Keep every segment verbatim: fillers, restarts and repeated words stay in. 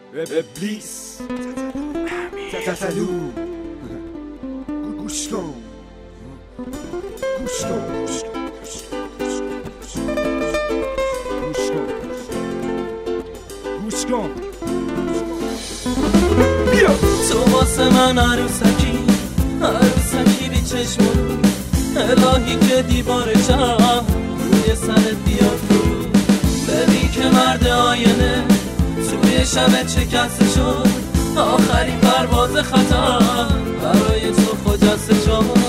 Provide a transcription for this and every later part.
ابلیس تتلو گوش کن گوش کن گوش کن گوش کن بیا تو واسه من عروسکی عروسکی بی چشم الهی که دیوار شم روی سرت بیاد فرو ببین که مرد آینه توی شب شکسته شد آخرین پرواز خطر برای تو خجسته شد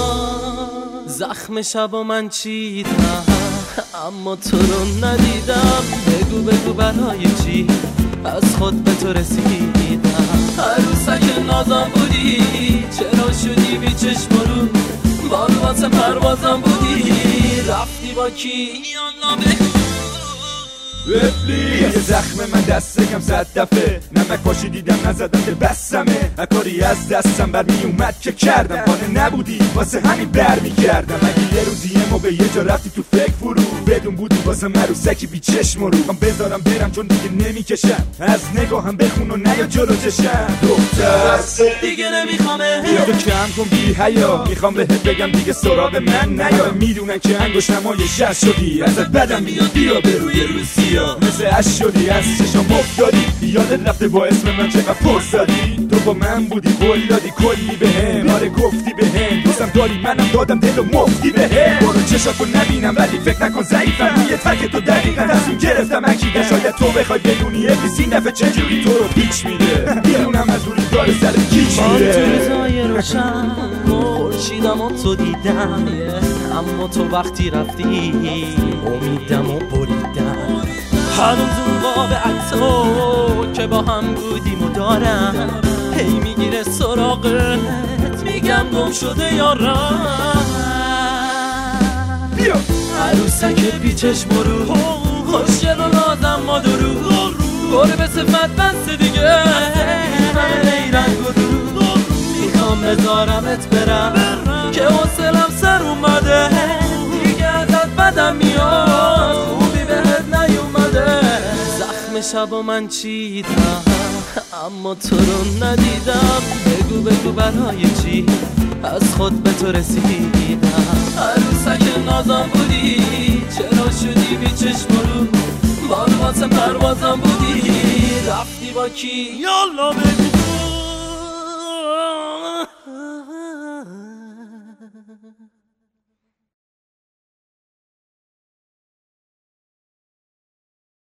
زخم شب و من چیدم اما تو رو ندیدم بگو بگو برای چی از خود به تو رسیدم عروسک نازم بودی چرا شدی بی چشم رو بال واسه پروازم بودی رفتی با کی یالا بگو یه زخم من دست کم صد دفعه نمک پاشی دیدم نزدم که بسمه کاری از دستم بر می اومد که کردم خانه نبودی واسه همین بر می کردم اگه یه روزی ما به یه جا رفتی تو فکر فرو بدون بودی واسه مروسکی بی چشم رو هم بذارم برم چون دیگه نمیکشم از نگاهم بخون و نیا جلو چشم دختر دیگه نمیخوامه بیا تو کم کن بی حیا میخوام بهت بگم دیگه سراغ من نیا میدونن که انگشتمای شش شدی ازت بدم میاد بیا به روی روسیا مثل عشق شدی از چشم افتادی یادت رفته با اسم من چقدر فرص دادی تو با من بودی قول دادی کلی بهم آره گفتی بهم دوستم داری منم دادم دل و مفتی بهم برو چشاتو نبینم ولی فکر نکن ضعیفم روی تک تو دقیقا تصمیم گرفتم اکیده شاید تو بخوای بدونی ابلیس این دفعه چجوری تو رو پیچ میده میدونم از دوری داره سر کیچ میره تو روزای روشن خورشیدم و تو دیدم اما تو وقتی رفتی امیدم و بریدم هنوز اون قاب عکسو که با هم بودیم و دارم هی میگیره سراغت میگم گم شده یارم بیا عروسک بی چشم رو خوشگل و نازم ما درو باره به صفت بسته دیگه همه نیرنگ و درو میخوام بذارمت برم که حوصلم سر اومده دیگه ازت بدم میاد خوبی بهت نیومده زخم شب و من چیدم اما تو رو ندیدم بگو بگو برای چی از خود به تو رسیدم عروسک نازم بودی چرا شدی بی چشم رو بال واسه پروازم بودی رفتی با کی یالا بگو